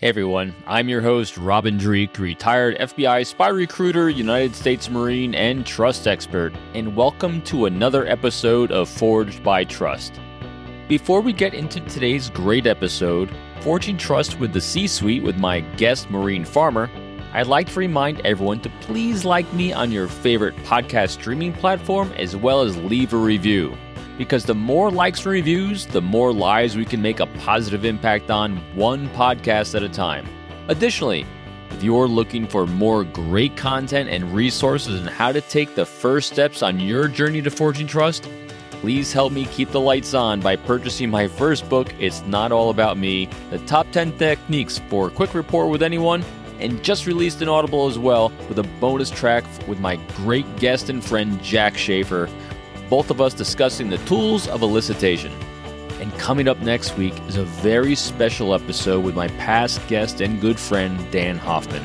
Hey everyone, I'm your host, Robin Dreek, retired FBI spy recruiter, United States Marine, and trust expert, and welcome to another episode of Forged by Trust. Before we get into today's great episode, Forging Trust with the C-Suite with my guest, Maureen Farmer, I'd like to remind everyone to please like me on your favorite podcast streaming platform, as well as leave a review. Because the more likes and reviews, the more lives we can make a positive impact on, one podcast at a time. Additionally, if you're looking for more great content and resources on how to take the first steps on your journey to forging trust, please help me keep the lights on by purchasing my first book, It's Not All About Me, the top 10 techniques for quick rapport with anyone, and just released an Audible as well with a bonus track with my great guest and friend, Jack Schaefer, both of us discussing the tools of elicitation. And coming up next week is a very special episode with my past guest and good friend, Dan Hoffman.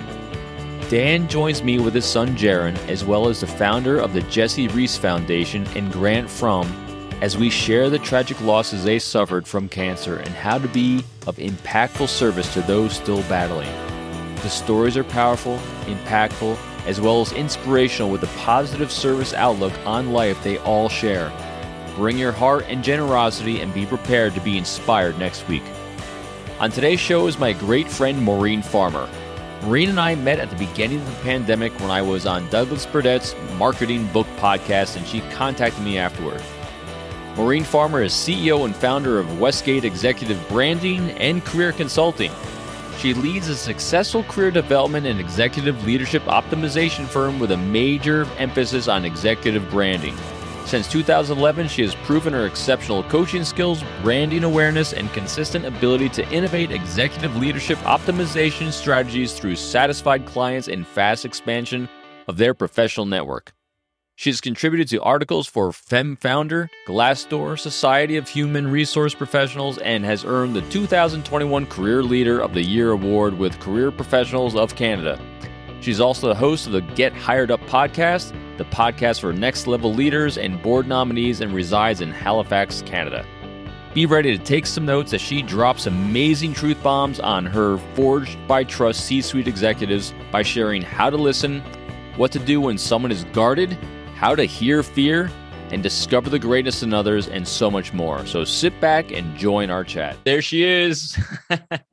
Dan joins me with his son, Jaron, as well as the founder of the Jesse Reese Foundation and Grant Fromm, as we share the tragic losses they suffered from cancer and how to be of impactful service to those still battling. The stories are powerful, impactful, as well as inspirational with the positive service outlook on life they all share. Bring your heart and generosity and be prepared to be inspired next week. On today's show is my great friend Maureen Farmer. Maureen and I met at the beginning of the pandemic when I was on Douglas Burdett's Marketing Book podcast, and she contacted me afterward. Maureen Farmer is CEO and founder of Westgate Executive Branding and Career Consulting. She leads a successful career development and executive leadership optimization firm with a major emphasis on executive branding. Since 2011, she has proven her exceptional coaching skills, branding awareness, and consistent ability to innovate executive leadership optimization strategies through satisfied clients and fast expansion of their professional network. She has contributed to articles for FemFounder, Glassdoor, Society of Human Resource Professionals, and has earned the 2021 Career Leader of the Year award with Career Professionals of Canada. She's also the host of the Get Hired Up podcast, the podcast for next-level leaders and board nominees, and resides in Halifax, Canada. Be ready to take some notes as she drops amazing truth bombs on her Forged by Trust C-Suite executives by sharing how to listen, what to do when someone is guarded, how to hear fear, and discover the greatness in others, and so much more. So sit back and join our chat. There she is. Oh,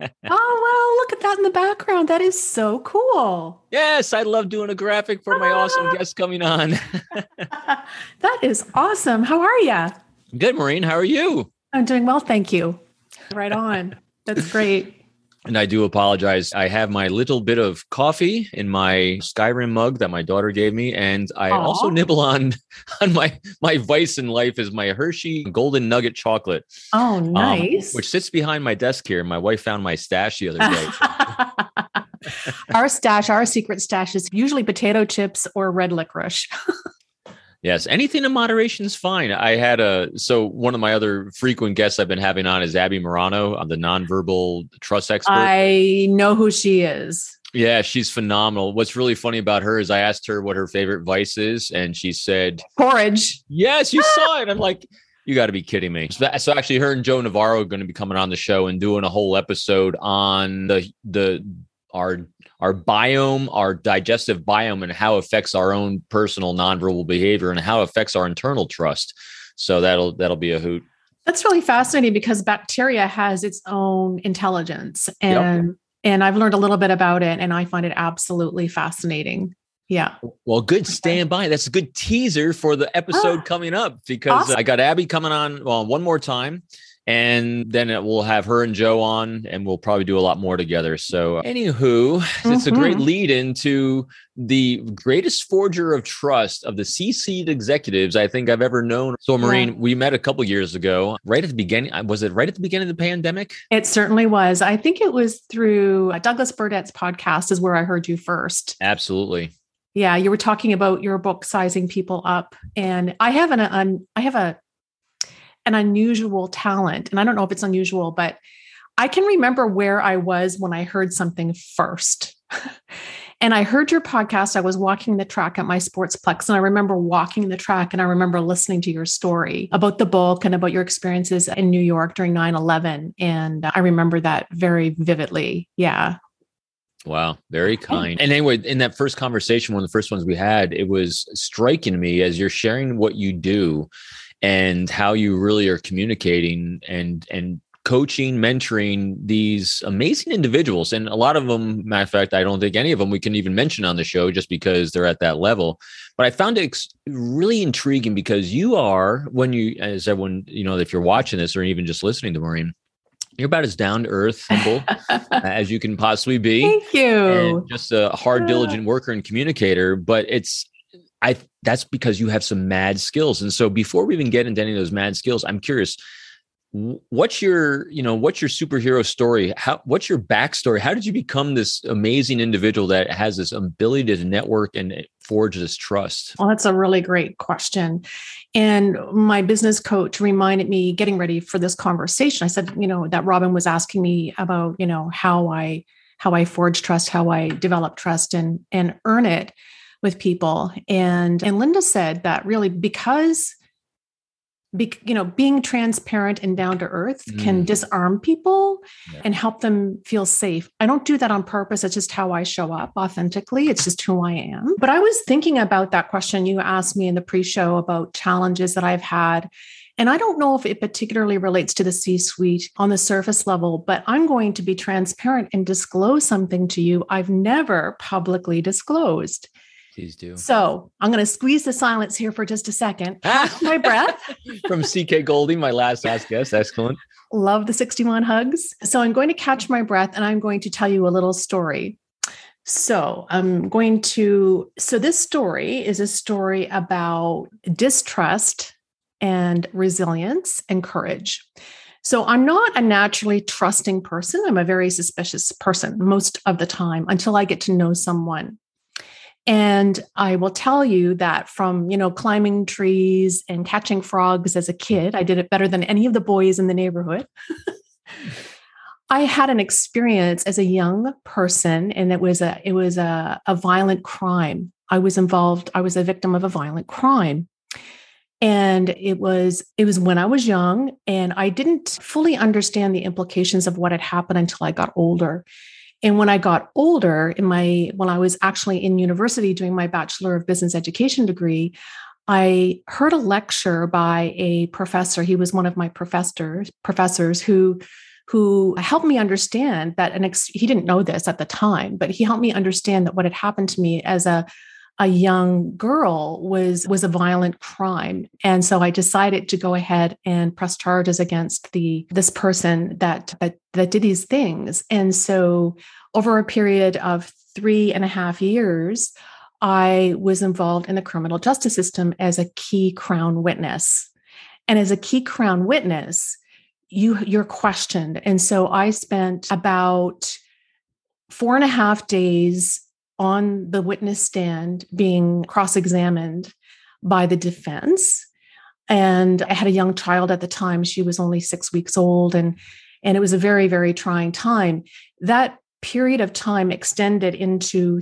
wow. Look at that in the background. That is so cool. Yes, I love doing a graphic for my awesome guest coming on. That is awesome. How are you? Good, Maureen. How are you? I'm doing well, thank you. Right on. That's great. And I do apologize. I have my little bit of coffee in my Skyrim mug that my daughter gave me. And I also nibble on my vice in life is my Hershey Golden Nugget chocolate. Oh, nice. Which sits behind my desk here. My wife found my stash the other day. Our secret stash is usually potato chips or red licorice. Yes, anything in moderation is fine. So one of my other frequent guests I've been having on is Abby Morano, the nonverbal trust expert. I know who she is. Yeah, she's phenomenal. What's really funny about her is I asked her what her favorite vice is, and she said, porridge. Yes, you saw it. I'm like, you got to be kidding me. So actually, her and Joe Navarro are going to be coming on the show and doing a whole episode on our biome, our digestive biome, and how it affects our own personal nonverbal behavior and how it affects our internal trust. So that'll be a hoot. That's really fascinating because bacteria has its own intelligence, and I've learned a little bit about it, and I find it absolutely fascinating. Yeah. Well, good. Stand by. That's a good teaser for the episode coming up because awesome. I got Abby coming on one more time. And then we'll have her and Joe on, and we'll probably do a lot more together. So anywho, it's a great lead into the greatest forger of trust of the C-suite executives I think I've ever known. So Maureen, we met a couple years ago, right at the beginning. Was it right at the beginning of the pandemic? It certainly was. I think it was through Douglas Burdett's podcast is where I heard you first. Absolutely. Yeah. You were talking about your book, Sizing People Up. And I have an unusual talent. And I don't know if it's unusual, but I can remember where I was when I heard something first. And I heard your podcast. I was walking the track at my Sportsplex, and I remember walking the track, and I remember listening to your story about the book and about your experiences in New York during 9/11. And I remember that very vividly. Yeah. Wow. Very kind. And anyway, in that first conversation, one of the first ones we had, it was striking to me as you're sharing what you do and how you really are communicating and coaching, mentoring these amazing individuals. And a lot of them, matter of fact, I don't think any of them we can even mention on the show just because they're at that level. But I found it really intriguing because you are, when you, as everyone, if you're watching this or even just listening to Maureen, you're about as down to earth, humble as you can possibly be. Thank you. And just a hard, diligent worker and communicator. But that's because you have some mad skills. And so before we even get into any of those mad skills, I'm curious, what's your superhero story? What's your backstory? How did you become this amazing individual that has this ability to network and forge this trust? Well, that's a really great question. And my business coach reminded me, getting ready for this conversation, I said, that Robin was asking me about, how I forge trust, how I develop trust and earn it with people. And Linda said that really because being transparent and down to earth can disarm people and help them feel safe. I don't do that on purpose. It's just how I show up authentically. It's just who I am. But I was thinking about that question you asked me in the pre-show about challenges that I've had. And I don't know if it particularly relates to the C-suite on the surface level, but I'm going to be transparent and disclose something to you I've never publicly disclosed. Please do. So I'm going to squeeze the silence here for just a second. Catch my breath. From CK Golding, my last Ask Guest. Excellent. Love the 61 hugs. So I'm going to catch my breath and I'm going to tell you a little story. So this story is a story about distrust and resilience and courage. So I'm not a naturally trusting person. I'm a very suspicious person most of the time until I get to know someone. And I will tell you that from, climbing trees and catching frogs as a kid, I did it better than any of the boys in the neighborhood. I had an experience as a young person, and it was a violent crime. I was a victim of a violent crime. And it was when I was young, and I didn't fully understand the implications of what had happened until I got older. And when I got older, when I was actually in university doing my Bachelor of Business Education degree, I heard a lecture by a professor. He was one of my professors who helped me understand that, he didn't know this at the time, but he helped me understand that what had happened to me as a young girl was a violent crime. And so I decided to go ahead and press charges against this person that did these things. And so over a period of 3.5 years, I was involved in the criminal justice system as a key Crown witness. And as a key Crown witness, you're questioned. And so I spent about 4.5 days on the witness stand being cross-examined by the defense. And I had a young child at the time. She was only 6 weeks old. And it was a very, very trying time. That period of time extended into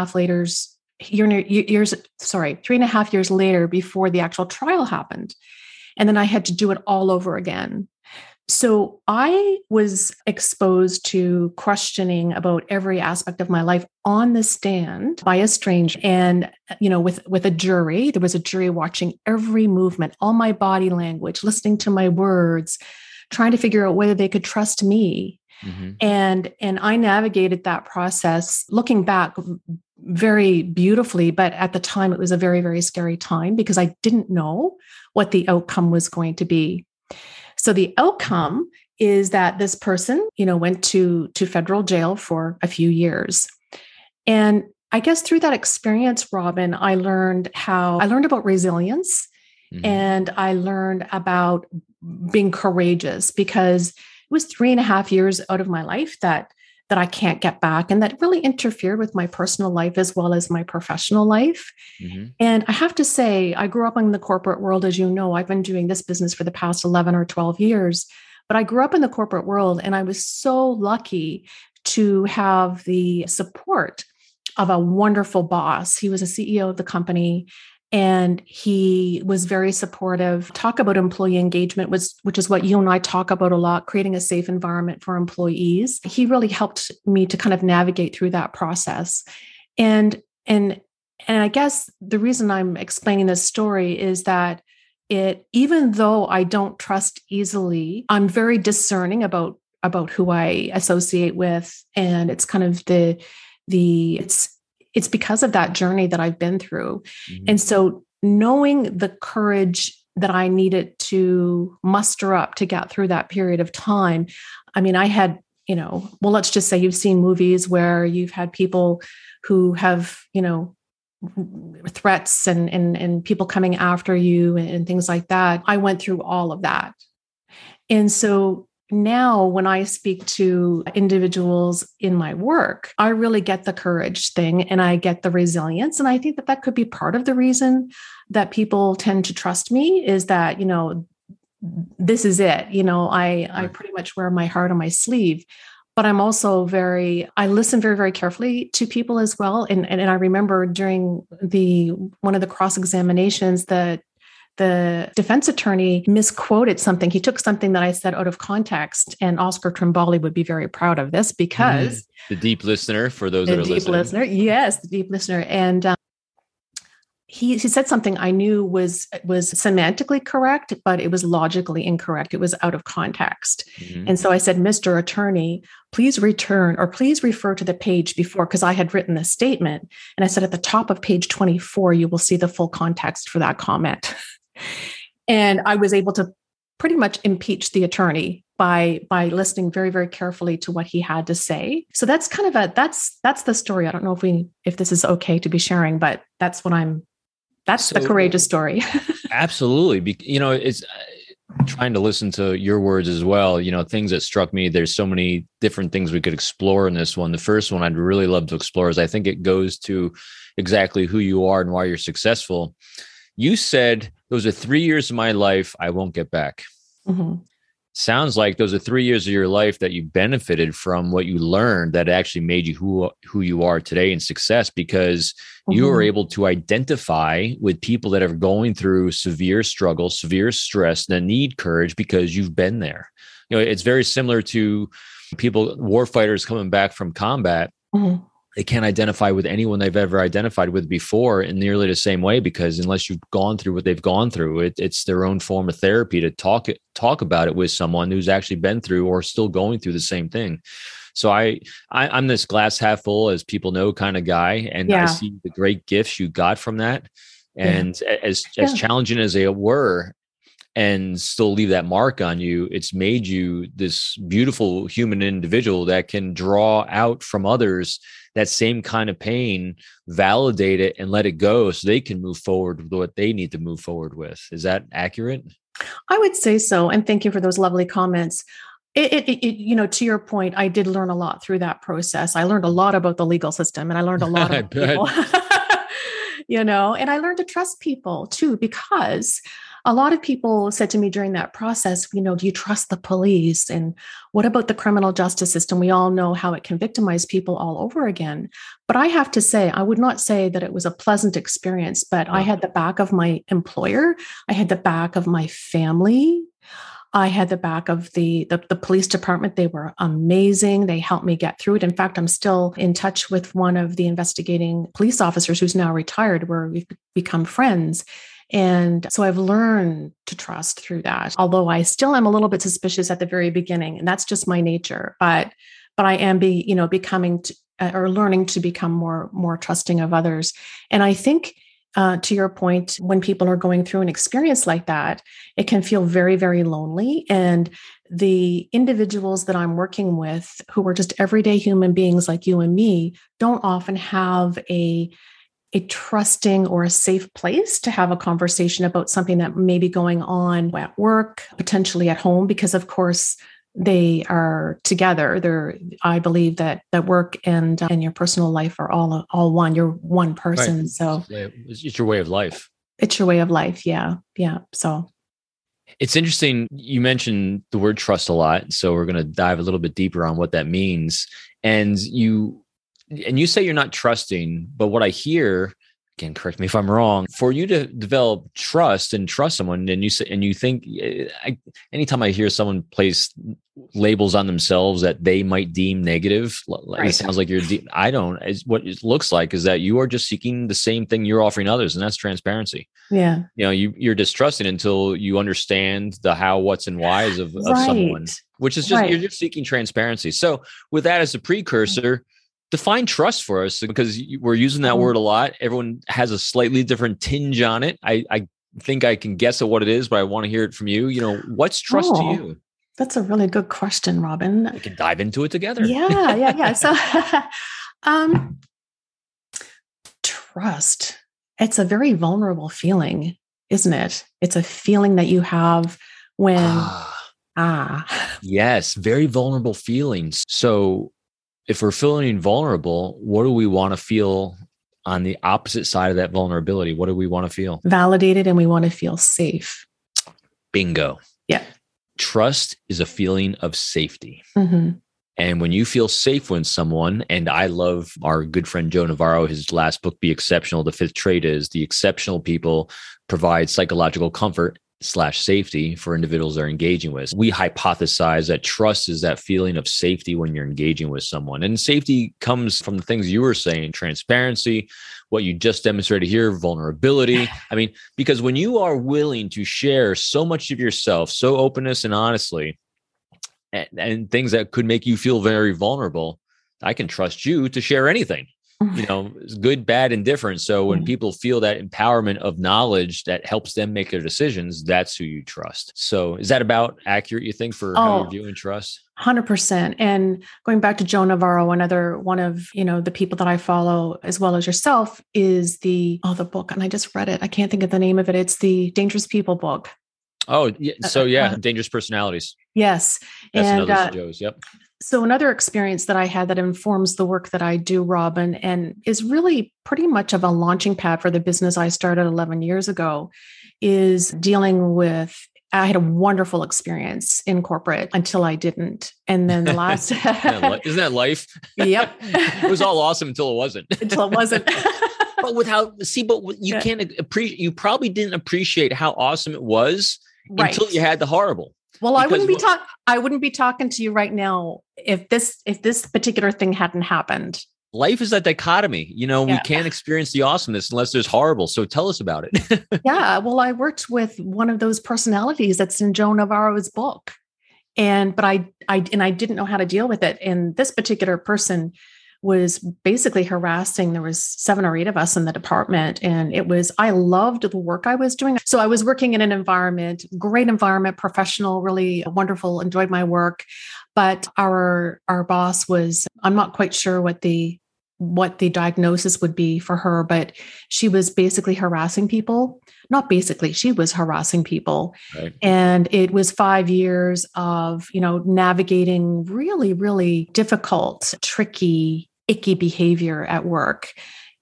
3.5 years later before the actual trial happened. And then I had to do it all over again. So I was exposed to questioning about every aspect of my life on the stand by a stranger. And, with a jury, there was a jury watching every movement, all my body language, listening to my words, trying to figure out whether they could trust me. Mm-hmm. And I navigated that process, looking back, very beautifully. But at the time, it was a very, very scary time because I didn't know what the outcome was going to be. So the outcome is that this person, went to federal jail for a few years. And I guess through that experience, Robin, I learned about resilience, mm-hmm. and I learned about being courageous because it was 3.5 years out of my life that I can't get back. And that really interfered with my personal life as well as my professional life. Mm-hmm. And I have to say, I grew up in the corporate world. As you know, I've been doing this business for the past 11 or 12 years, but I grew up in the corporate world and I was so lucky to have the support of a wonderful boss. He was a CEO of the company, and he was very supportive. Talk about employee engagement, which is what you and I talk about a lot, creating a safe environment for employees. He really helped me to kind of navigate through that process. And I guess the reason I'm explaining this story is that even though I don't trust easily, I'm very discerning about who I associate with. And it's kind of it's because of that journey that I've been through. Mm-hmm. And so knowing the courage that I needed to muster up to get through that period of time. I mean, I had, well, let's just say you've seen movies where you've had people who have, threats and people coming after you and things like that. I went through all of that. And so now when I speak to individuals in my work, I really get the courage thing and I get the resilience. And I think that could be part of the reason that people tend to trust me is that, this is it. I pretty much wear my heart on my sleeve. But I'm also I listen very, very carefully to people as well. And I remember during one of the cross-examinations that the defense attorney misquoted something. He took something that I said out of context, and Oscar Trimboli would be very proud of this because the deep listener for those that are listening. The deep listener, yes, the deep listener, and he said something I knew was semantically correct, but it was logically incorrect. It was out of context, and so I said, "Mr. Attorney, please refer to the page before," because I had written this statement, and I said at the top of page 24, you will see the full context for that comment. And I was able to pretty much impeach the attorney by listening very, very carefully to what he had to say. So that's kind of that's the story. I don't know if this is okay to be sharing, but that's the courageous story. Absolutely. It's trying to listen to your words as well. Things that struck me, there's so many different things we could explore in this one. The first one I'd really love to explore is I think it goes to exactly who you are and why you're successful. You said, those are 3 years of my life I won't get back. Mm-hmm. Sounds like those are 3 years of your life that you benefited from what you learned that actually made you who you are today in success, because you were able to identify with people that are going through severe struggle, severe stress, that need courage because you've been there. It's very similar to war fighters coming back from combat. Mm-hmm. They can't identify with anyone they've ever identified with before in nearly the same way, because unless you've gone through what they've gone through, it's their own form of therapy to talk about it with someone who's actually been through or still going through the same thing. So I'm this glass half full, as people know, kind of guy, and I see the great gifts you got from that, and as challenging as they were, and still leave that mark on you, it's made you this beautiful human individual that can draw out from others that same kind of pain, validate it, and let it go so they can move forward with what they need to move forward with. Is that accurate? I would say so. And thank you for those lovely comments. To your point, I did learn a lot through that process. I learned a lot about the legal system, and I learned a lot about people, and I learned to trust people too, because a lot of people said to me during that process, do you trust the police? And what about the criminal justice system? We all know how it can victimize people all over again. But I have to say, I would not say that it was a pleasant experience, but I had the back of my employer. I had the back of my family. I had the back of the police department. They were amazing. They helped me get through it. In fact, I'm still in touch with one of the investigating police officers who's now retired, where we've become friends. And so I've learned to trust through that, although I still am a little bit suspicious at the very beginning, and that's just my nature. But I am becoming or learning to become more trusting of others. And I think to your point, when people are going through an experience like that, it can feel very, very lonely. And the individuals that I'm working with, who are just everyday human beings like you and me, don't often have a trusting or a safe place to have a conversation about something that may be going on at work, potentially at home, because of course they are together. I believe that work and your personal life are all one. You're one person. Right. So it's your way of life. It's your way of life. Yeah. Yeah. So it's interesting. You mentioned the word trust a lot. So we're going to dive a little bit deeper on what that means. And you and you say you're not trusting, but what I hear, again, correct me if I'm wrong, for you to develop trust and trust someone, and you say, and you think, anytime I hear someone place labels on themselves that they might deem negative, it sounds like I don't. What it looks like is that you are just seeking the same thing you're offering others, and that's transparency. Yeah. You're distrusting until you understand the how, what's, and whys of someone, which is just, you're just seeking transparency. So with that as a precursor, define trust for us, because we're using that word a lot. Everyone has a slightly different tinge on it. I think I can guess at what it is, but I want to hear it from you. What's trust to you? That's a really good question, Robin. We can dive into it together. Yeah. So, trust. It's a very vulnerable feeling, isn't it? It's a feeling that you have when, yes, very vulnerable feelings. So if we're feeling vulnerable, what do we want to feel on the opposite side of that vulnerability? What do we want to feel? Validated, and we want to feel safe. Bingo. Yeah. Trust is a feeling of safety. Mm-hmm. And when you feel safe with someone, and I love our good friend Joe Navarro, his last book, Be Exceptional, the fifth trait is the exceptional people provide psychological comfort / safety for individuals they're engaging with. We hypothesize that trust is that feeling of safety when you're engaging with someone. And safety comes from the things you were saying, transparency, what you just demonstrated here, vulnerability. I mean, because when you are willing to share so much of yourself, so openness and honestly, and things that could make you feel very vulnerable, I can trust you to share anything, good, bad, and different. So when people feel that empowerment of knowledge that helps them make their decisions, that's who you trust. So is that about accurate, you think, for how you're viewing trust? 100%. And going back to Joe Navarro, another one of, the people that I follow, as well as yourself, is the book. And I just read it. I can't think of the name of it. It's the Dangerous People book. Oh, yeah. So Dangerous Personalities. Yes. That's another Joe's. Yep. So another experience that I had that informs the work that I do, Robin, and is really pretty much of a launching pad for the business I started 11 years ago, is dealing with, I had a wonderful experience in corporate until I didn't. And then the last... Isn't that life? Yep. It was all awesome until it wasn't. But you can't appreciate, you probably didn't appreciate how awesome it was until you had the horrible. Well, I wouldn't be talking to you right now if this particular thing hadn't happened. Life is that dichotomy. We can't experience the awesomeness unless there's horrible. So tell us about it. Yeah. Well, I worked with one of those personalities that's in Joe Navarro's book. But I didn't know how to deal with it. And this particular person was basically harassing. There was 7 or 8 of us in the department. And I loved the work I was doing. So I was working in an environment, great environment, professional, really wonderful, enjoyed my work. But our boss was, I'm not quite sure what the diagnosis would be for her, but she was basically harassing people. Not basically, she was harassing people. Right. And it was 5 years of, navigating really, really difficult, tricky, icky behavior at work,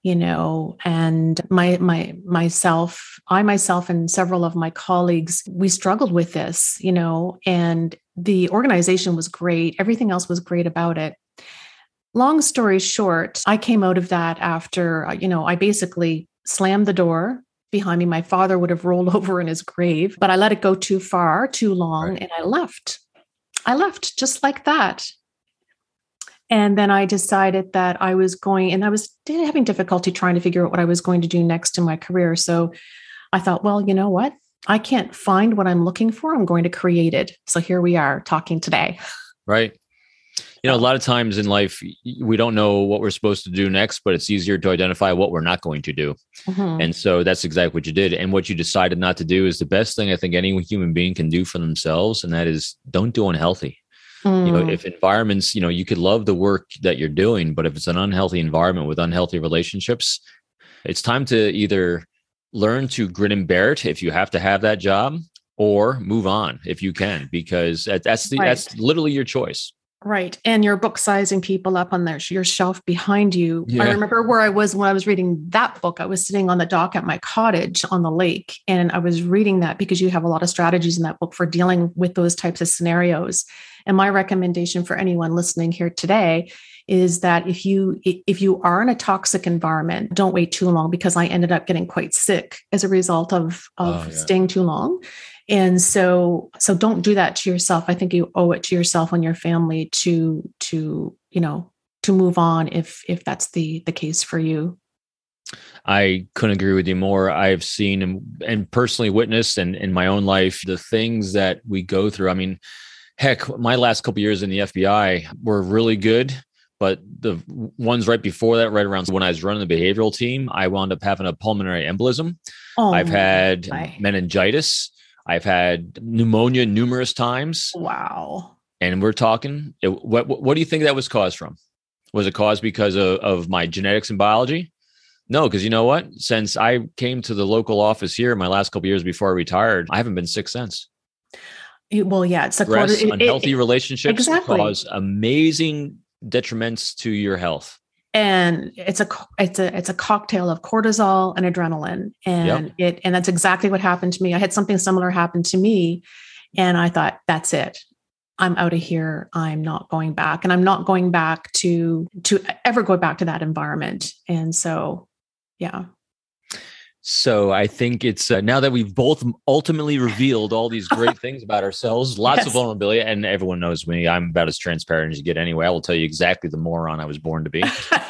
and I myself and several of my colleagues, we struggled with this, and the organization was great. Everything else was great about it. Long story short, I came out of that after, I basically slammed the door behind me. My father would have rolled over in his grave, but I let it go too far, too long, and I left. I left just like that. And then I decided that I was having difficulty trying to figure out what I was going to do next in my career. So I thought, well, you know what? I can't find what I'm looking for. I'm going to create it. So here we are talking today. Right. A lot of times in life, we don't know what we're supposed to do next, but it's easier to identify what we're not going to do. Mm-hmm. And so that's exactly what you did. And what you decided not to do is the best thing I think any human being can do for themselves. And that is, don't do unhealthy. If environments, you could love the work that you're doing, but if it's an unhealthy environment with unhealthy relationships, it's time to either learn to grin and bear it if you have to have that job, or move on if you can, because that's literally your choice. Right. And you're book sizing people up on your shelf behind you. Yeah. I remember where I was when I was reading that book. I was sitting on the dock at my cottage on the lake, and I was reading that because you have a lot of strategies in that book for dealing with those types of scenarios. And my recommendation for anyone listening here today is that if you are in a toxic environment, don't wait too long, because I ended up getting quite sick as a result of staying too long. And so don't do that to yourself. I think you owe it to yourself and your family to move on if that's the case for you. I couldn't agree with you more. I've seen and personally witnessed in my own life the things that we go through. I mean, heck, my last couple of years in the FBI were really good, but the ones right before that, right around when I was running the behavioral team, I wound up having a pulmonary embolism. I've had meningitis. I've had pneumonia numerous times. Wow. And we're talking, what do you think that was caused from? Was it caused because of my genetics and biology? No, because you know what? Since I came to the local office here my last couple of years before I retired, I haven't been sick since. Well, yeah, it's unhealthy relationships exactly. cause amazing detriments to your health. And it's a cocktail of cortisol and adrenaline, and and that's exactly what happened to me. I had something similar happen to me, and I thought, that's it. I'm out of here. I'm not going back, and I'm not going back to ever go back to that environment. And so, yeah. So I think it's now that we've both ultimately revealed all these great things about ourselves, lots of vulnerability, and everyone knows me. I'm about as transparent as you get anyway. I will tell you exactly the moron I was born to be.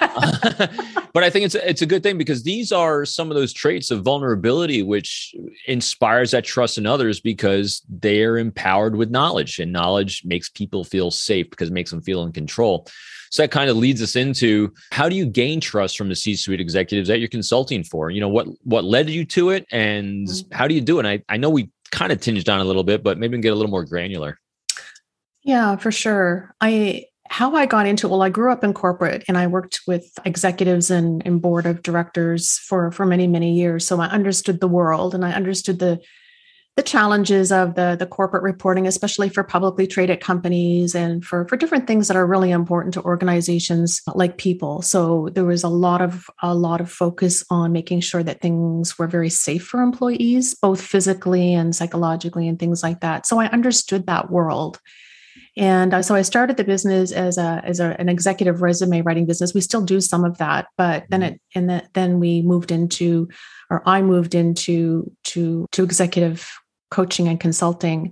But I think it's a good thing, because these are some of those traits of vulnerability which inspires that trust in others, because they are empowered with knowledge, and knowledge makes people feel safe because it makes them feel in control. So that kind of leads us into, how do you gain trust from the C-suite executives that you're consulting for? You know, what led you to it, and how do you do it? And I know we kind of tinged on a little bit, but maybe we can get a little more granular. Yeah, for sure. How I got into it, well, I grew up in corporate, and I worked with executives and board of directors for many, many years. So I understood the world, and I understood the challenges of the corporate reporting, especially for publicly traded companies, and for different things that are really important to organizations like people. So there was a lot of focus on making sure that things were very safe for employees, both physically and psychologically and things like that. So I understood that world. And so I started the business as an executive resume writing business. We still do some of that, but then we moved into, or I moved into to executive coaching and consulting.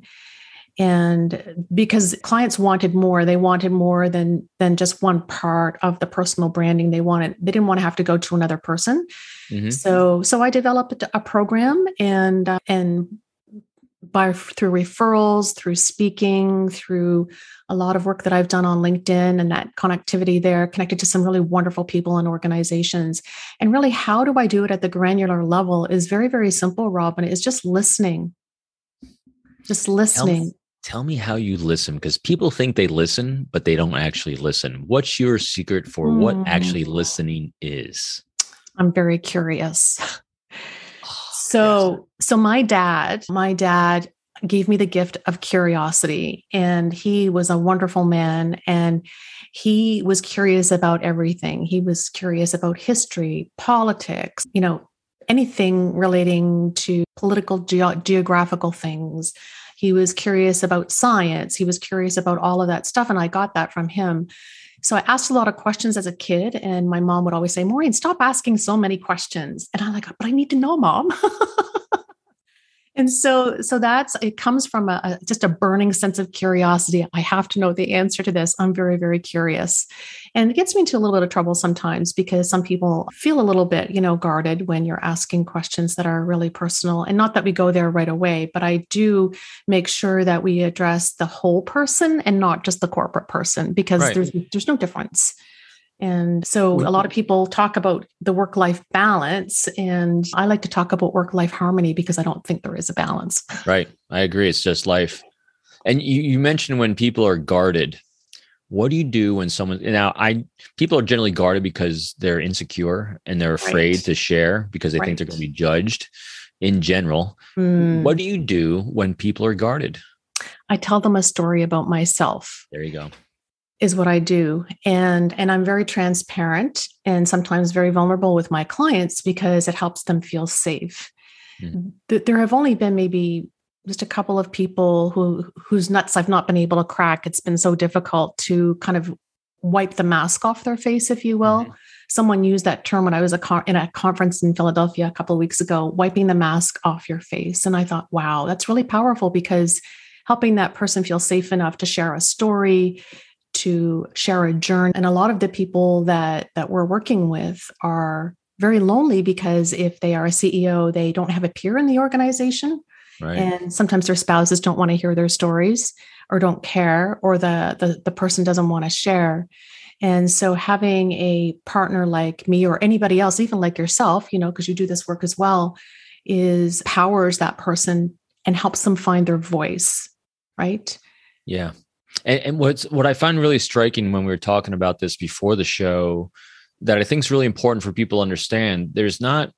And because clients wanted more, they wanted more than just one part of the personal branding. They didn't want to have to go to another person. Mm-hmm. So I developed a program, and through referrals, through speaking, through a lot of work that I've done on LinkedIn, and that connectivity there, connected to some really wonderful people and organizations. And really, how do I do it at the granular level is very, very simple, Robin. It's just listening. Just listening. Tell me how you listen, because people think they listen, but they don't actually listen. What's your secret for what actually listening is? I'm very curious. So my dad gave me the gift of curiosity, and he was a wonderful man, and he was curious about everything. He was curious about history, politics, anything relating to political, geographical things. He was curious about science. He was curious about all of that stuff, and I got that from him. So I asked a lot of questions as a kid, and my mom would always say, "Maureen, stop asking so many questions." And I'm like, "But I need to know, Mom." And so it comes from just a burning sense of curiosity. I have to know the answer to this. I'm very, very curious. And it gets me into a little bit of trouble sometimes, because some people feel a little bit, guarded when you're asking questions that are really personal. And not that we go there right away, but I do make sure that we address the whole person and not just the corporate person, because there's no difference. And so a lot of people talk about the work-life balance, and I like to talk about work-life harmony, because I don't think there is a balance. Right. I agree. It's just life. And you mentioned when people are guarded. What do you do when people are generally guarded because they're insecure and they're afraid to share because they think they're going to be judged in general. What do you do when people are guarded? I tell them a story about myself. There you go. Is what I do. And I'm very transparent and sometimes very vulnerable with my clients, because it helps them feel safe. There have only been maybe just a couple of people whose nuts I've not been able to crack. It's been so difficult to kind of wipe the mask off their face, if you will. Someone used that term when I was in a conference in Philadelphia a couple of weeks ago, wiping the mask off your face. And I thought, wow, that's really powerful, because helping that person feel safe enough to share a story, to share a journey. And a lot of the people that we're working with are very lonely, because if they are a CEO, they don't have a peer in the organization. Right. And sometimes their spouses don't want to hear their stories, or don't care, or the person doesn't want to share. And so having a partner like me, or anybody else, even like yourself, because you do this work as well, powers that person and helps them find their voice. Right. Yeah. And what I find really striking when we were talking about this before the show, that I think is really important for people to understand, there's not,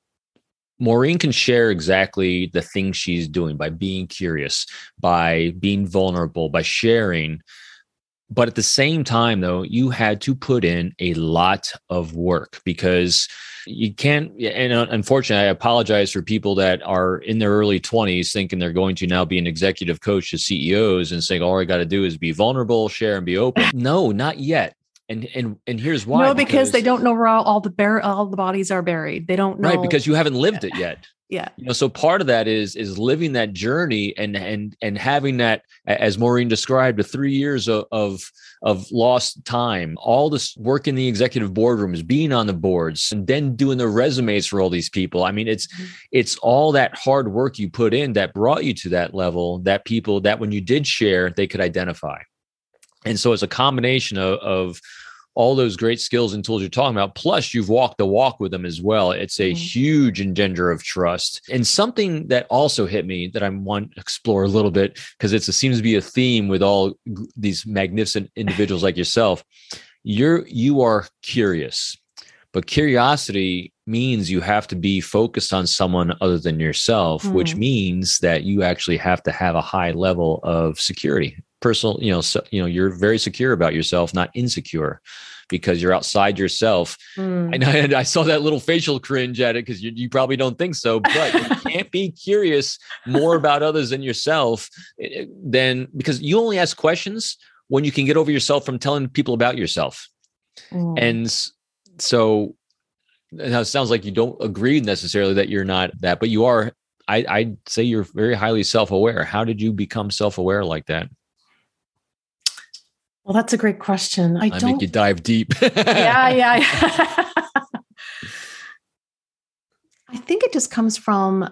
Maureen can share exactly the things she's doing by being curious, by being vulnerable, by sharing. But at the same time, though, you had to put in a lot of work, because you can't, and unfortunately, I apologize for people that are in their early 20s thinking they're going to now be an executive coach to CEOs and saying, all I got to do is be vulnerable, share, and be open. No, not yet. And here's why. No, because they don't know where all the bodies are buried. They don't know. Right, because you haven't lived it yet. Yeah. So part of that is living that journey and having that, as Maureen described, the 3 years of lost time, all this work in the executive boardrooms, being on the boards, and then doing the resumes for all these people. I mean, it's all that hard work you put in that brought you to that level, that people that when you did share, they could identify. And so it's a combination of all those great skills and tools you're talking about, plus you've walked the walk with them as well. It's a huge engender of trust. And something that also hit me that I want to explore a little bit, because it seems to be a theme with all these magnificent individuals like yourself. You are curious, but curiosity means you have to be focused on someone other than yourself, which means that you actually have to have a high level of security. Personal, you're very secure about yourself, not insecure, because you're outside yourself. And I saw that little facial cringe at it, because you probably don't think so, but you can't be curious more about others than yourself, because you only ask questions when you can get over yourself from telling people about yourself. And so it sounds like you don't agree necessarily that you're not that, but you are. I'd say you're very highly self-aware. How did you become self-aware like that? Well, that's a great question. I don't make you dive deep. Yeah. I think it just comes from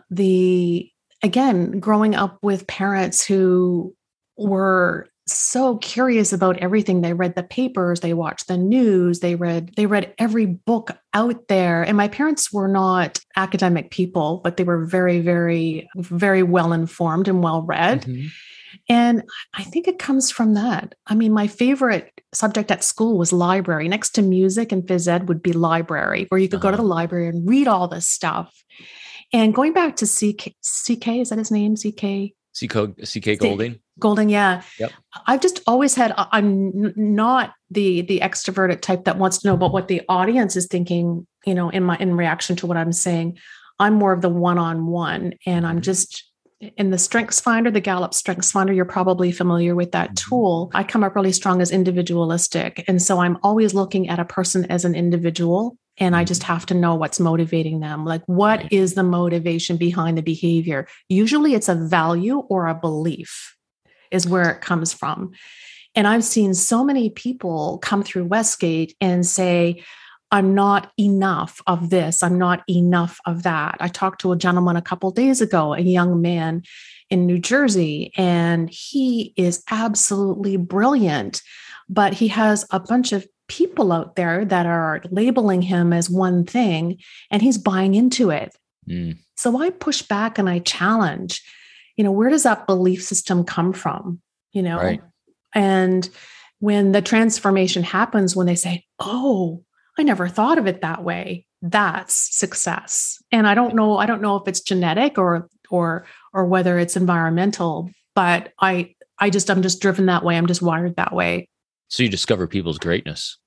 growing up with parents who were so curious about everything. They read the papers, they watched the news, they read every book out there. And my parents were not academic people, but they were very, very, very well informed and well read. And I think it comes from that. I mean, my favorite subject at school was library. Next to music and phys ed would be library, where you could go to the library and read all this stuff. And going back to CK, is that his name? CK Golding? Golding, yeah. Yep. I've just always had, I'm not the extroverted type that wants to know about what the audience is thinking, in reaction to what I'm saying. I'm more of the one-on-one, and I'm just in the Strengths Finder, the Gallup Strengths Finder. You're probably familiar with that tool. I come up really strong as individualistic. And so I'm always looking at a person as an individual, and I just have to know what's motivating them. Like, what is the motivation behind the behavior? Usually it's a value or a belief is where it comes from. And I've seen so many people come through Westgate and say, I'm not enough of this. I'm not enough of that. I talked to a gentleman a couple of days ago, a young man in New Jersey, and he is absolutely brilliant, but he has a bunch of people out there that are labeling him as one thing, and he's buying into it. So I push back and I challenge, where does that belief system come from? Right. And when the transformation happens, when they say, oh, I never thought of it that way, that's success. And I don't know if it's genetic or whether it's environmental, but I'm just driven that way. I'm just wired that way. So you discover people's greatness.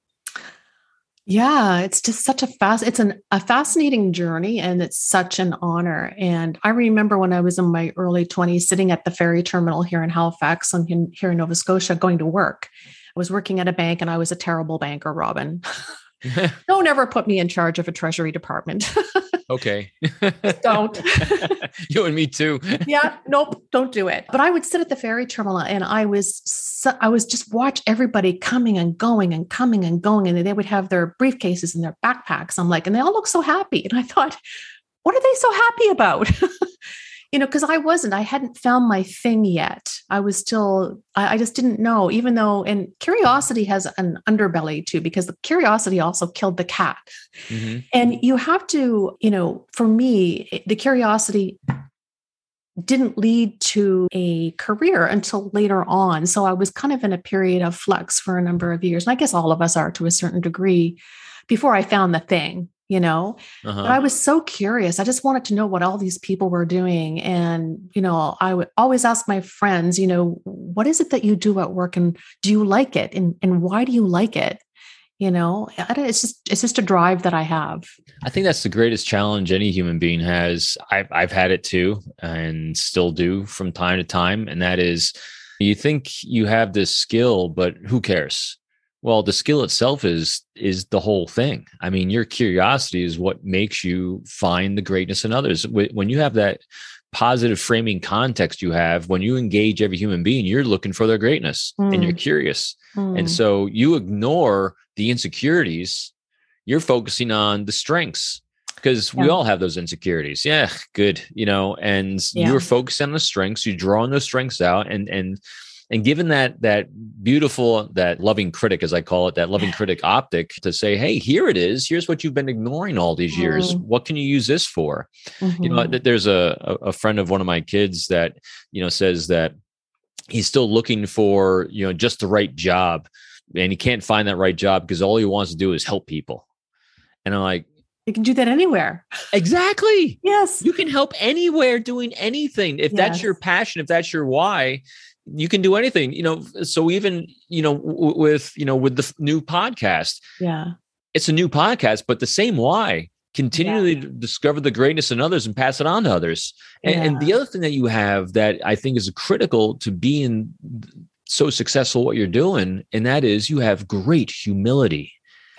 Yeah, it's just such a fascinating journey, and it's such an honor. And I remember when I was in my early 20s, sitting at the ferry terminal here in Halifax, here in Nova Scotia, going to work. I was working at a bank and I was a terrible banker, Robin. Don't ever put me in charge of a treasury department. Okay. Don't. You and me too. Yeah, nope, don't do it. But I would sit at the ferry terminal and I was just watch everybody coming and going and coming and going. And they would have their briefcases and their backpacks. I'm like, and they all look so happy. And I thought, what are they so happy about? Because I hadn't found my thing yet. I was still, I just didn't know, even though, and curiosity has an underbelly too, because the curiosity also killed the cat. Mm-hmm. And you have to, for me, the curiosity didn't lead to a career until later on. So I was kind of in a period of flux for a number of years. And I guess all of us are to a certain degree before I found the thing. But I was so curious. I just wanted to know what all these people were doing. And, I would always ask my friends, what is it that you do at work and do you like it? And why do you like it? It's just a drive that I have. I think that's the greatest challenge any human being has. I've had it too, and still do from time to time. And that is, you think you have this skill, but who cares? Well, the skill itself is the whole thing. I mean, your curiosity is what makes you find the greatness in others. When you have that positive framing context you have, when you engage every human being, you're looking for their greatness and you're curious. And so you ignore the insecurities. You're focusing on the strengths because we all have those insecurities. Yeah, good. And you're focused on the strengths. You're drawing those strengths out and given that beautiful, that loving critic, as I call it, that loving critic optic to say, hey, here it is. Here's what you've been ignoring all these years. What can you use this for? There's a friend of one of my kids that, says that he's still looking for, just the right job. And he can't find that right job because all he wants to do is help people. And I'm like, you can do that anywhere. Exactly. Yes. You can help anywhere doing anything. If that's your passion, if that's your why, you can do anything, so even, with the new podcast, it's a new podcast, but the same why, continually discover the greatness in others and pass it on to others. And the other thing that you have that I think is critical to being so successful, what you're doing, and that is you have great humility.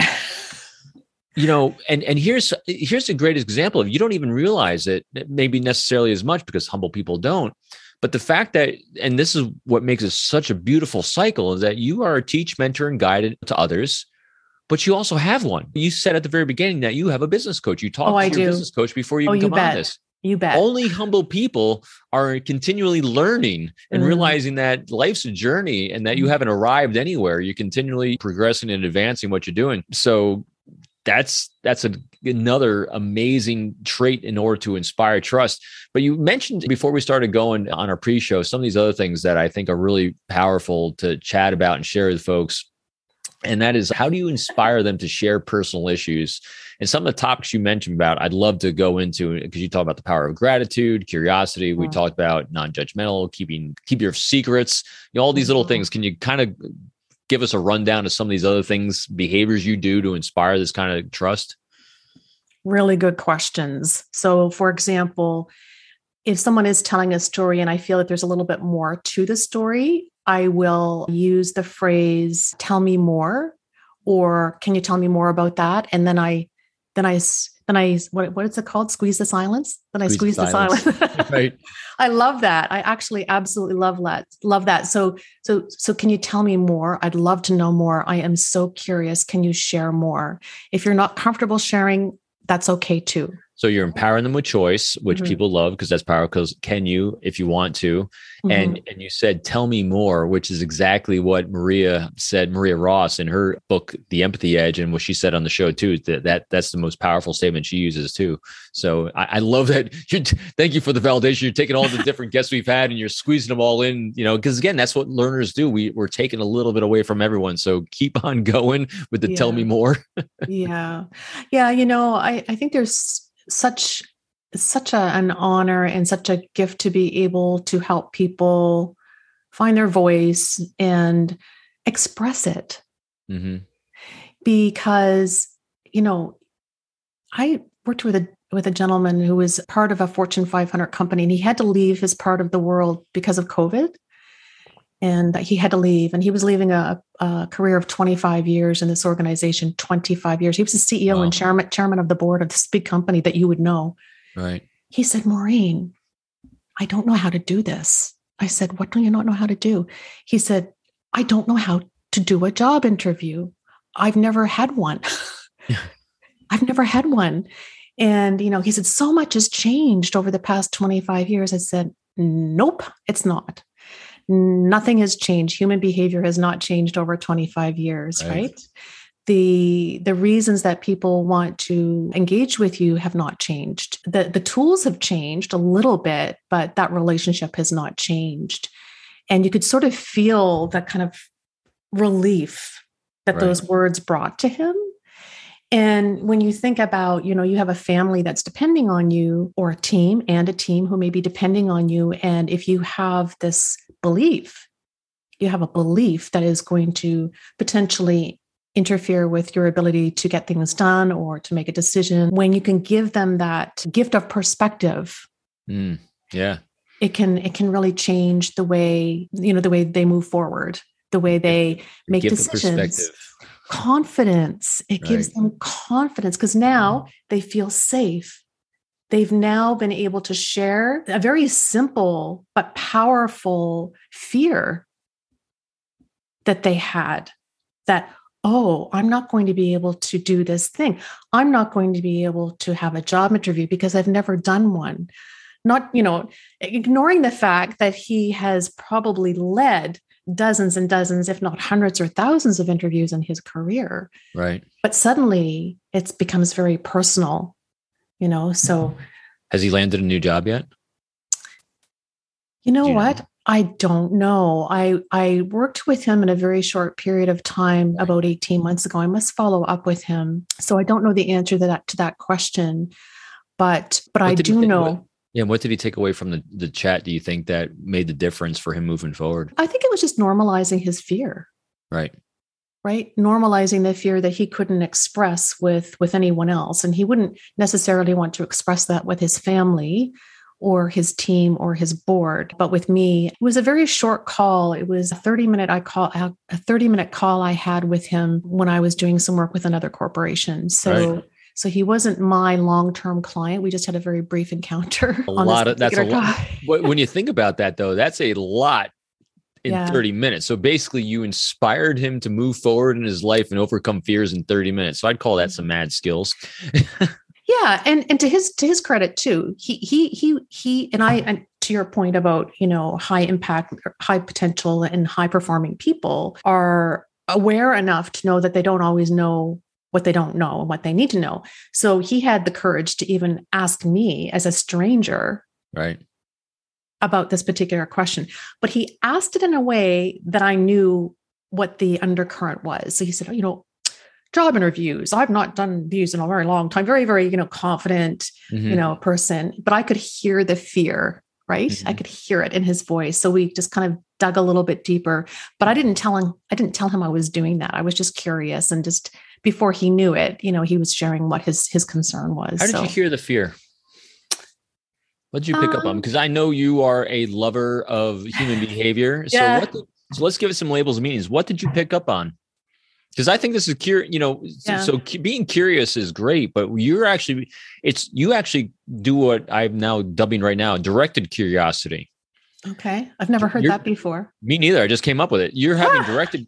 And here's a great example of, you don't even realize it, maybe necessarily as much because humble people don't. But the fact that, and this is what makes it such a beautiful cycle, is that you are a teach, mentor, and guide to others, but you also have one. You said at the very beginning that you have a business coach. You talk to your business coach before you even come on this. You bet. Only humble people are continually learning and realizing that life's a journey and that you haven't arrived anywhere. You're continually progressing and advancing what you're doing. So that's another amazing trait in order to inspire trust. But you mentioned before we started going on our pre-show, some of these other things that I think are really powerful to chat about and share with folks. And that is, how do you inspire them to share personal issues? And some of the topics you mentioned about, I'd love to go into, because you talk about the power of gratitude, curiosity. We talked about non-judgmental, keep your secrets, all these little things. Can you kind of give us a rundown of some of these other things, behaviors you do to inspire this kind of trust? Really good questions. So, for example, if someone is telling a story and I feel that there's a little bit more to the story, I will use the phrase, tell me more, or can you tell me more about that? And then I, what is it called? Squeeze the silence. Then I squeeze the silence. Right. I love that. I actually absolutely love that. So can you tell me more? I'd love to know more. I am so curious. Can you share more? If you're not comfortable sharing, that's okay too. So you're empowering them with choice, which people love because that's power. Because can you, if you want to, and you said, tell me more, which is exactly what Maria Ross in her book, The Empathy Edge, and what she said on the show too, that's the most powerful statement she uses too. So I love that. Thank you for the validation. You're taking all the different guests we've had and you're squeezing them all in, because again, that's what learners do. We're taking a little bit away from everyone. So keep on going with the tell me more. Yeah. I think there's such an honor and such a gift to be able to help people find their voice and express it. Because, I worked with a gentleman who was part of a Fortune 500 company, and he had to leave his part of the world because of COVID. and he had to leave. And he was leaving a career of 25 years in this organization, 25 years. He was the CEO and chairman of the board of this big company that you would know. Right. He said, Maureen, I don't know how to do this. I said, what do you not know how to do? He said, I don't know how to do a job interview. I've never had one. I've never had one. And, he said, so much has changed over the past 25 years. I said, nope, it's not. Nothing has changed. Human behavior has not changed over 25 years, right? The reasons that people want to engage with you have not changed. The tools have changed a little bit, but that relationship has not changed. And you could sort of feel that kind of relief that those words brought to him. And when you think about, you have a family that's depending on you, or a team who may be depending on you. And if you have this belief, you have a belief that is going to potentially interfere with your ability to get things done or to make a decision, when you can give them that gift of perspective, it can really change the way, the way they move forward, the way they make decisions. Confidence. It gives them confidence because now they feel safe. They've now been able to share a very simple but powerful fear that they had, that, I'm not going to be able to do this thing. I'm not going to be able to have a job interview because I've never done one. Not, ignoring the fact that he has probably led dozens and dozens, if not hundreds or thousands of interviews in his career. Right. But suddenly it becomes very personal, so. Has he landed a new job yet? You know what? I don't know. I worked with him in a very short period of time, about 18 months ago. I must follow up with him. So I don't know the answer to that question, but I do know. Yeah. What did he take away from the chat, do you think, that made the difference for him moving forward? I think it was just normalizing his fear. Right. Normalizing the fear that he couldn't express with anyone else. And he wouldn't necessarily want to express that with his family or his team or his board. But with me, it was a very short call. It was a 30-minute call I had with him when I was doing some work with another corporation. So he wasn't my long-term client. We just had a very brief encounter. That's a lot. When you think about that, though, that's a lot in 30 minutes. So basically you inspired him to move forward in his life and overcome fears in 30 minutes. So I'd call that some mad skills. Yeah. And to his credit too, he and to your point about, high impact, high potential and high performing people are aware enough to know that they don't always know what they don't know and what they need to know. So he had the courage to even ask me as a stranger about this particular question, but he asked it in a way that I knew what the undercurrent was. So he said, job interviews, I've not done these in a very long time. Very, very, confident, person, but I could hear the fear, right? Mm-hmm. I could hear it in his voice. So we just kind of dug a little bit deeper, but I didn't tell him I was doing that. I was just curious, and just before he knew it, he was sharing what his concern was. How did you hear the fear? What did you pick up on? Because I know you are a lover of human behavior. So let's give it some labels and meanings. What did you pick up on? Because I think this is so being curious is great, but you actually do what I'm now dubbing right now, directed curiosity. Okay. I've never heard that before. Me neither. I just came up with it. You're having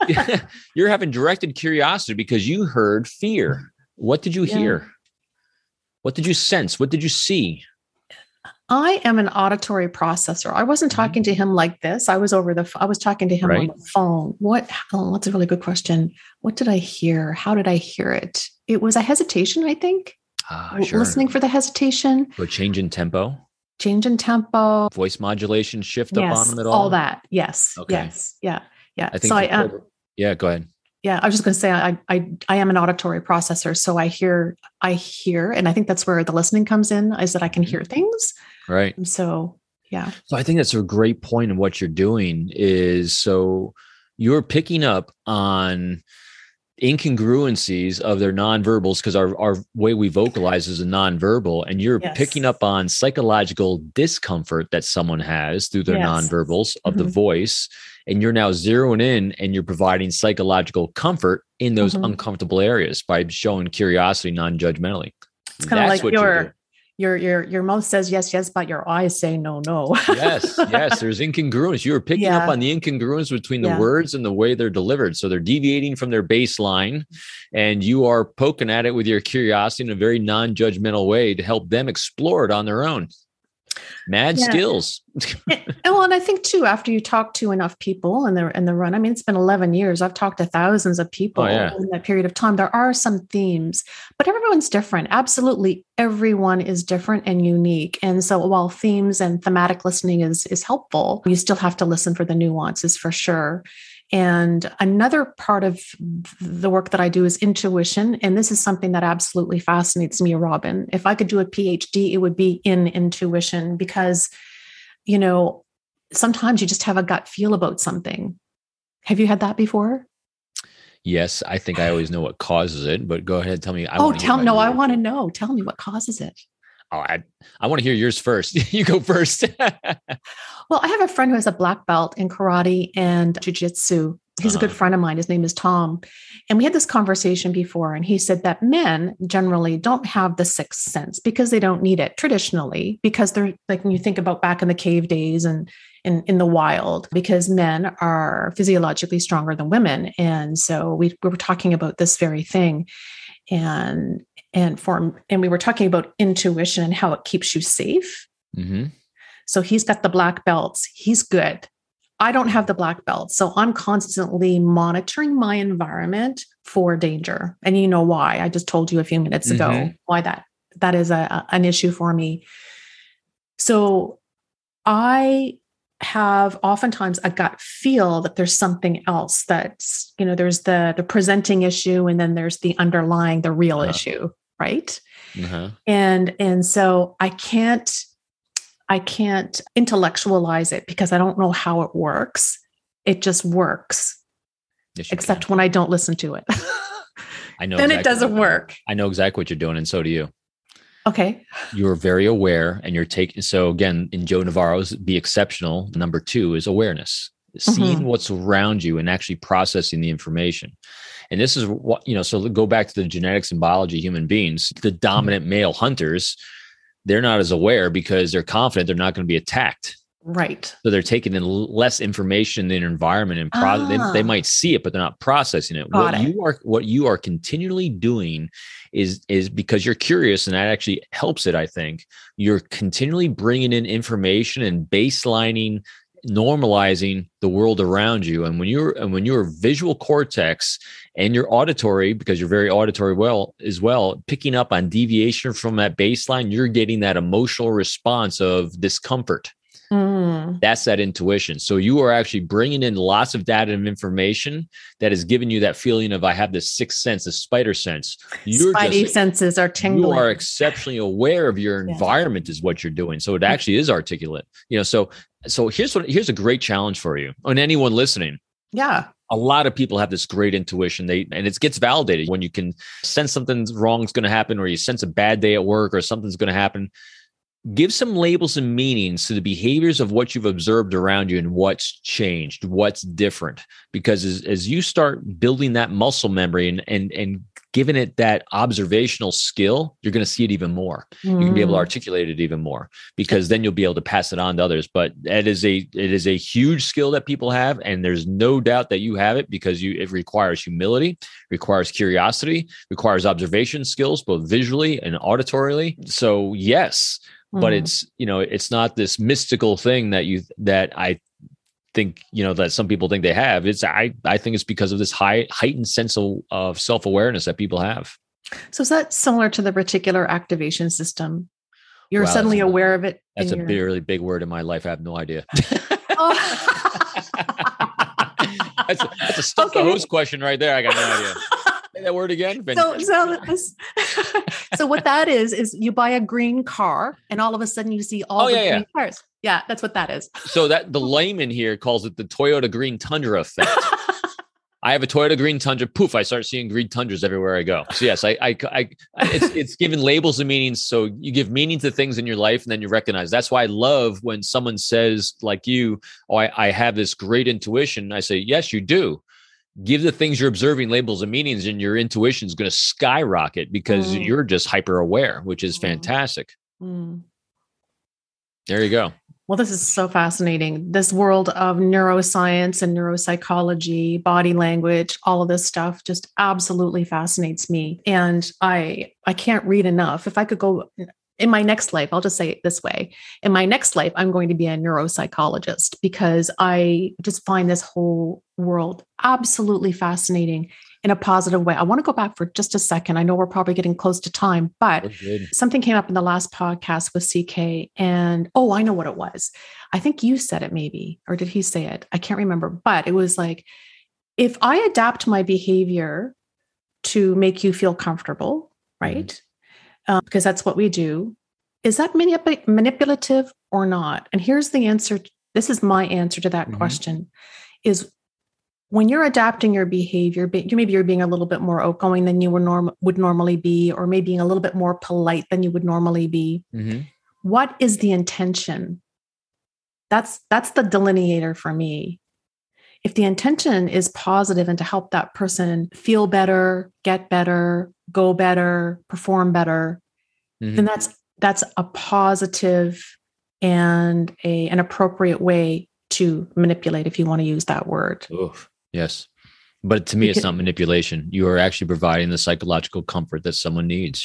directed curiosity because you heard fear. What did you hear? What did you sense? What did you see? I am an auditory processor. I wasn't talking to him like this. I was talking to him on the phone. That's a really good question. What did I hear? How did I hear it? It was a hesitation, I think. Sure. Listening for the hesitation. A change in tempo. Voice modulation shift up on them at all? All that. Yes. Okay. Yes. Yeah. Yeah. I think go ahead. Yeah. I was just going to say, I am an auditory processor. So I hear, and I think that's where the listening comes in, is that I can hear things. Right. So, yeah. So I think that's a great point in what you're doing is, so you're picking up on incongruencies of their nonverbals, because our way we vocalize is a nonverbal, and you're picking up on psychological discomfort that someone has through their nonverbals of the voice. And you're now zeroing in and you're providing psychological comfort in those uncomfortable areas by showing curiosity non-judgmentally. It's kind of like your mouth says yes, yes, but your eyes say no, no. Yes. There's incongruence. You were picking up on the incongruence between the words and the way they're delivered. So they're deviating from their baseline, and you are poking at it with your curiosity in a very non-judgmental way to help them explore it on their own. Mad skills. And I think too, after you talk to enough people in the run, I mean, it's been 11 years. I've talked to thousands of people in that period of time. There are some themes, but everyone's different. Absolutely. Everyone is different and unique. And so while themes and thematic listening is helpful, you still have to listen for the nuances for sure. And another part of the work that I do is intuition. And this is something that absolutely fascinates me, Robin. If I could do a PhD, it would be in intuition, because, sometimes you just have a gut feel about something. Have you had that before? Yes. I think I always know what causes it, but go ahead. Tell me. I want to know. Tell me what causes it. Oh, I want to hear yours first. You go first. Well, I have a friend who has a black belt in karate and jiu-jitsu. He's a good friend of mine. His name is Tom. And we had this conversation before, and he said that men generally don't have the sixth sense because they don't need it traditionally, because they're like, when you think about back in the cave days and in the wild, because men are physiologically stronger than women. And so we were talking about this very thing. And we were talking about intuition and how it keeps you safe. Mm-hmm. So he's got the black belts. He's good. I don't have the black belt. So I'm constantly monitoring my environment for danger. And you know why? I just told you a few minutes ago why that is an issue for me. So I have oftentimes a gut feel that there's something else that's, there's the presenting issue, and then there's the underlying, the real issue, right? And so I can't intellectualize it because I don't know how it works. It just works, except when I don't listen to it. I know. Then it doesn't work. I know exactly what you're doing, and so do you. Okay. You're very aware, and you're taking. So again, in Joe Navarro's Be Exceptional, number 2 is awareness, seeing what's around you and actually processing the information. And this is what, so go back to the genetics and biology of human beings. The dominant male hunters, they're not as aware because they're confident they're not going to be attacked. Right. So they're taking in less information in their environment and they might see it, but they're not processing it. What you are continually doing is because you're curious, and that actually helps it. I think you're continually bringing in information and baselining, normalizing the world around you. And when your visual cortex and your auditory, because you're very auditory as well, picking up on deviation from that baseline, you're getting that emotional response of discomfort. That's that intuition. So you are actually bringing in lots of data and information that is giving you that feeling of, I have this sixth sense, the spider sense. Spidey senses are tingling. You are exceptionally aware of your environment is what you're doing. So it actually is articulate. So here's a great challenge for you and anyone listening. Yeah. A lot of people have this great intuition. And it gets validated when you can sense something's wrong is going to happen, or you sense a bad day at work or something's going to happen. Give some labels and meanings to the behaviors of what you've observed around you and what's changed, what's different. Because as you start building that muscle memory and giving it that observational skill, you're going to see it even more. You can be able to articulate it even more, because then you'll be able to pass it on to others. But it is a huge skill that people have, and there's no doubt that you have it, because it requires humility, requires curiosity, requires observation skills, both visually and auditorily. So yes. But it's not this mystical thing that I think, that some people think they have. I think it's because of this heightened sense of self-awareness that people have. So is that similar to the reticular activation system? You're suddenly aware of it. That's a really big word in my life. I have no idea. That's a stuff the host question right there. I got no idea. Say that word again. So what that is you buy a green car and all of a sudden you see all green cars. Yeah, that's what that is. So that the layman here calls it the Toyota Green Tundra effect. I have a Toyota Green Tundra. Poof! I start seeing green Tundras everywhere I go. So yes, it's given labels and meanings. So you give meaning to things in your life, and then you recognize. That's why I love when someone says, like you, "Oh, I have this great intuition." I say, "Yes, you do." Give the things you're observing labels and meanings, and your intuition is going to skyrocket because you're just hyper aware, which is fantastic. There you go. Well, this is so fascinating. This world of neuroscience and neuropsychology, body language, all of this stuff just absolutely fascinates me. And I can't read enough. If I could go in my next life, I'll just say it this way. In my next life, I'm going to be a neuropsychologist because I just find this whole world absolutely fascinating in a positive way. I want to go back for just a second. I know we're probably getting close to time, but something came up in the last podcast with CK and, I know what it was. I think you said it maybe, or did he say it? I can't remember, but it was like, if I adapt my behavior to make you feel comfortable, right? Because that's what we do. Is that manipulative or not? And here's the answer. This is my answer to that question is, when you're adapting your behavior, maybe you're being a little bit more outgoing than you would normally be, or maybe being a little bit more polite than you would normally be. What is the intention? That's the delineator for me. If the intention is positive and to help that person feel better, get better, go better, perform better, then that's a positive and an appropriate way to manipulate, if you want to use that word. Oof. Yes. But to me, it's not manipulation. You are actually providing the psychological comfort that someone needs.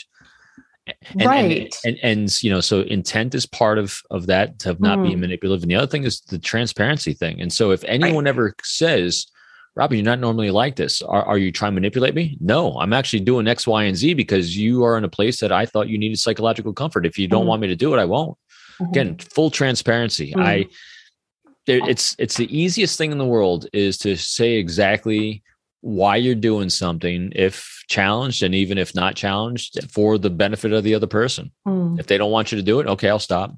And so intent is part of that, to not be manipulative. And the other thing is the transparency thing. And so if anyone ever says, Robin, you're not normally like this. Are you trying to manipulate me? No, I'm actually doing X, Y, and Z because you are in a place that I thought you needed psychological comfort. If you don't want me to do it, I won't. Again, full transparency. It's the easiest thing in the world is to say exactly why you're doing something, if challenged and even if not challenged, for the benefit of the other person. If they don't want you to do it, okay, I'll stop.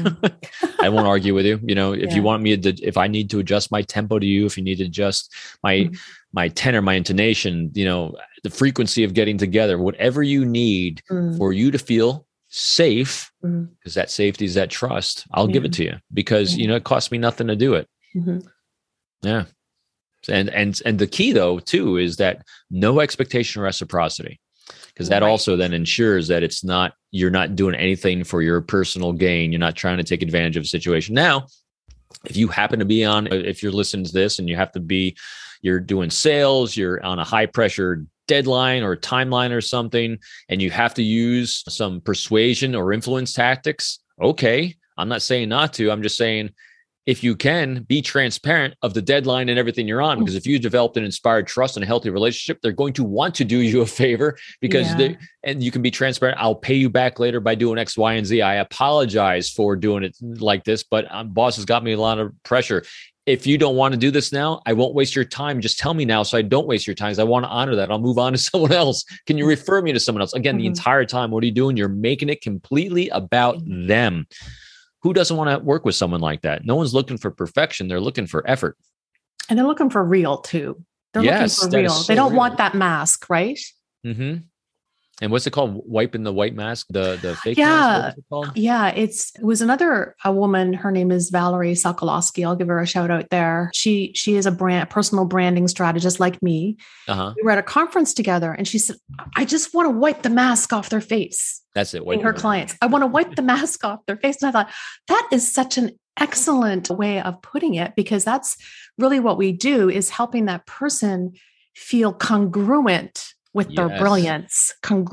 I won't argue with you. If you want me to, if I need to adjust my tempo to you, if you need to adjust my tenor, my intonation, the frequency of getting together, whatever you need for you to feel safe, because that safety is that trust, I'll give it to you because, it costs me nothing to do it. Yeah. And the key though, too, is that no expectation of reciprocity, because that also then ensures that you're not doing anything for your personal gain. You're not trying to take advantage of a situation. Now, if you happen to be if you're listening to this and you're doing sales, you're on a high pressure deadline or timeline or something, and you have to use some persuasion or influence tactics, okay. I'm not saying not to. I'm just saying, if you can, be transparent of the deadline and everything you're on, because if you developed an inspired trust and a healthy relationship, they're going to want to do you a favor because and you can be transparent. I'll pay you back later by doing X, Y, and Z. I apologize for doing it like this, but boss has got me a lot of pressure. If you don't want to do this now, I won't waste your time. Just tell me now so I don't waste your time, because I want to honor that. I'll move on to someone else. Can you refer me to someone else? Again, the entire time, what are you doing? You're making it completely about them. Who doesn't want to work with someone like that? No one's looking for perfection. They're looking for effort. And they're looking for real too. They're looking for real. They don't want that mask, right? And what's it called? Wiping the white mask, the fake mask? What's it called? Yeah. It was a woman. Her name is Valerie Sokolowski. I'll give her a shout out there. She is a personal branding strategist like me. We were at a conference together and she said, I just want to wipe the mask off their face. That's it. Her clients. I want to wipe the mask off their face. And I thought, that is such an excellent way of putting it, because that's really what we do, is helping that person feel congruent with their brilliance,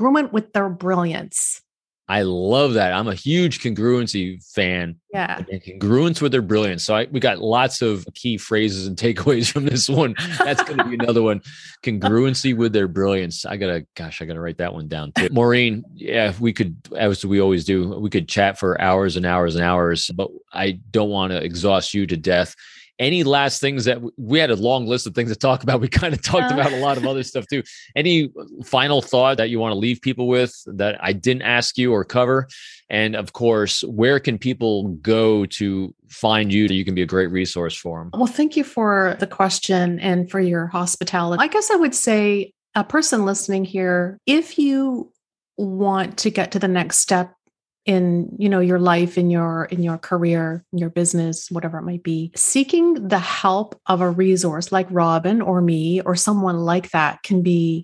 I love that. I'm a huge congruency fan. Yeah. And congruence with their brilliance. So we got lots of key phrases and takeaways from this one. That's going to be another one. Congruency with their brilliance. I got to write that one down too. Maureen, we could, as we always do, we could chat for hours and hours and hours, but I don't want to exhaust you to death. any last things that we had a long list of things to talk about. We kind of talked about a lot of other stuff too. Any final thought that you want to leave people with that I didn't ask you or cover? And of course, where can people go to find you? You can be a great resource for them. Well, thank you for the question and for your hospitality. I guess I would say a person listening here, if you want to get to the next step in, your life, in your career, in your business, whatever it might be, seeking the help of a resource like Robin or me or someone like that can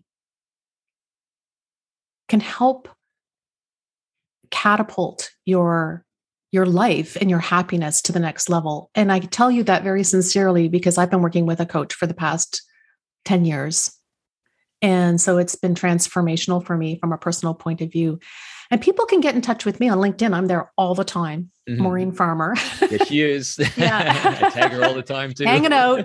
help catapult your life and your happiness to the next level. And I tell you that very sincerely because I've been working with a coach for the past 10 years. And so it's been transformational for me from a personal point of view. And people can get in touch with me on LinkedIn. I'm there all the time. Mm-hmm. Maureen Farmer. Yeah, she is. Yeah. I tag her all the time too. Hanging out.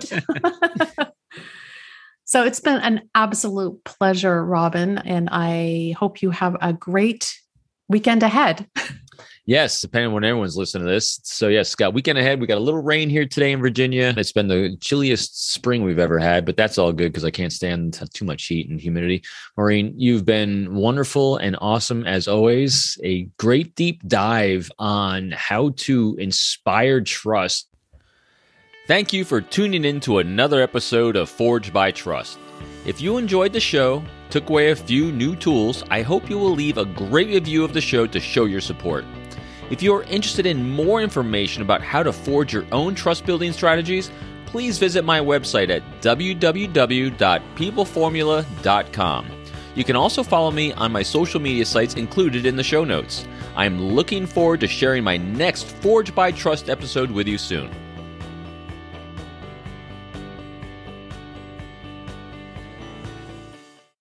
So it's been an absolute pleasure, Robin. And I hope you have a great weekend ahead. Yes, depending on when everyone's listening to this. So yes, got weekend ahead. We got a little rain here today in Virginia. It's been the chilliest spring we've ever had, but that's all good because I can't stand too much heat and humidity. Maureen, you've been wonderful and awesome as always. A great deep dive on how to inspire trust. Thank you for tuning in to another episode of Forged by Trust. If you enjoyed the show, took away a few new tools, I hope you will leave a great review of the show to show your support. If you are interested in more information about how to forge your own trust building strategies, please visit my website at www.peopleformula.com. You can also follow me on my social media sites included in the show notes. I am looking forward to sharing my next Forged by Trust episode with you soon.